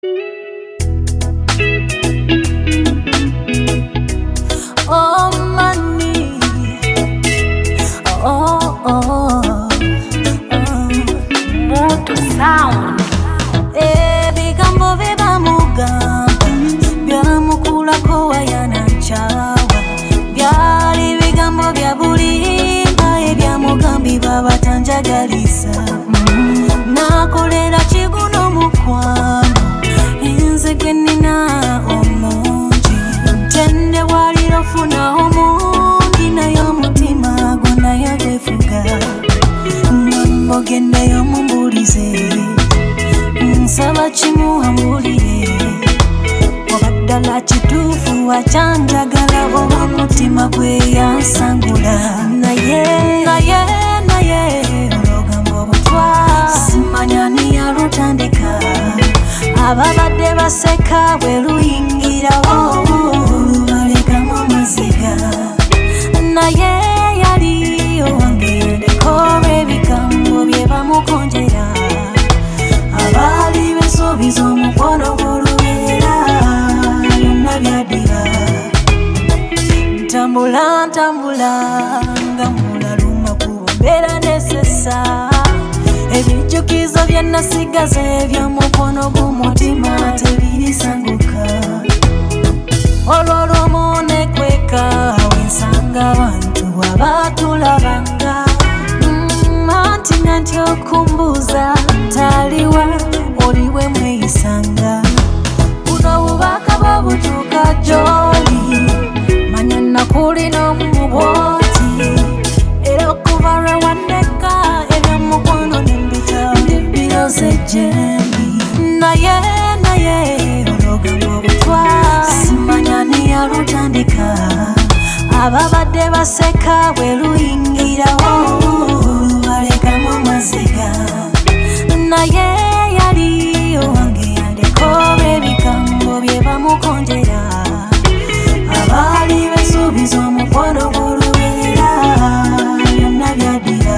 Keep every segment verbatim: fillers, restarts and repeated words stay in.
Oh money, oh oh oh, Moto Sound. ebigambo bye bamugamba byamukulako wayanancawa, byali bigambo bya bulimba ebyamugambibwa batanjagalisa. Nakolera kiguno mukwano enzege nina omungi, ntende wali ofuna omungi naye omutima gwonna yagwefuga. Ngombo gendeyo mumbulize, nsaba kimu ambulire, obaddala kituufu wacanjagala oba omutima gwe yansangula. Naye naye naye olugambo butwa simanya ni yalutandika, ababadde baseka bwe luyingirawo balekamu amaziga. Naye yali owange yandeko ebigambo bye bamukonjera, abaali besuubiza omukono gw'olubeera byonna byaddira. Ntambula ntambula nga mulaluma kubo mbeera nesesa, ebijjukizo bye nasigaza eby'omukono gw'omutima tebirisanguka. Olwo lwomu nekweka wensanga abantu abaatulabanga, anti nga nti okumbuuza ntaliwa oliwe mweyisanga. Buno bubaka bwobutuuka gy'oli, manya nakulina omubwoti, era okuva lwe wandeka eby'omukono nembita ndibiroze gyembi. Naye naye olugambo butwa simanya ni yalutandika, ababadde baseka bwe luyingirawo balekamu amaziga. Naye yali owange yandeko ebigambo bye bamukonjera, abaali besuubiza omukono gw'olubeera byonna byaddira.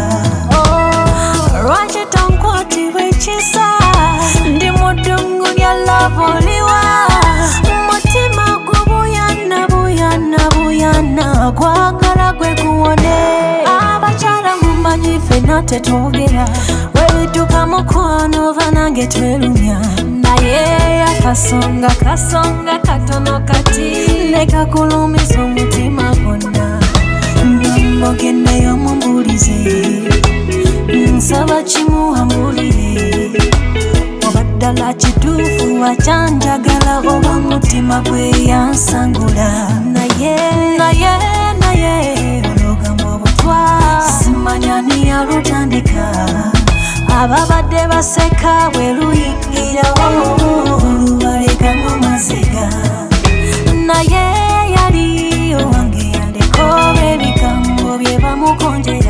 Lwaki tonkwatirwa ekisa, ndi mudungu lya love oliwa, mutima gubuyana buyana buyana gwagala gwe guwone. Abakyala mumanyi ffenna tetwogera, webidduka mukwano ova nange twerumya, naye akasonga kasonga katono kati nekakulumiza omutima gwonna. Ngombo gendeyo mumbulize, nsaba kimu ambulire, obaddala kituufu wacanjagala oba omutima gwe yansangula. Naye naye naye olugambo butwa simanya ni yalutandika, ababadde baseka bwe luyingirawo balekamu amaziga. Naye yali owange yandeko ebigambo bye bamukonjera,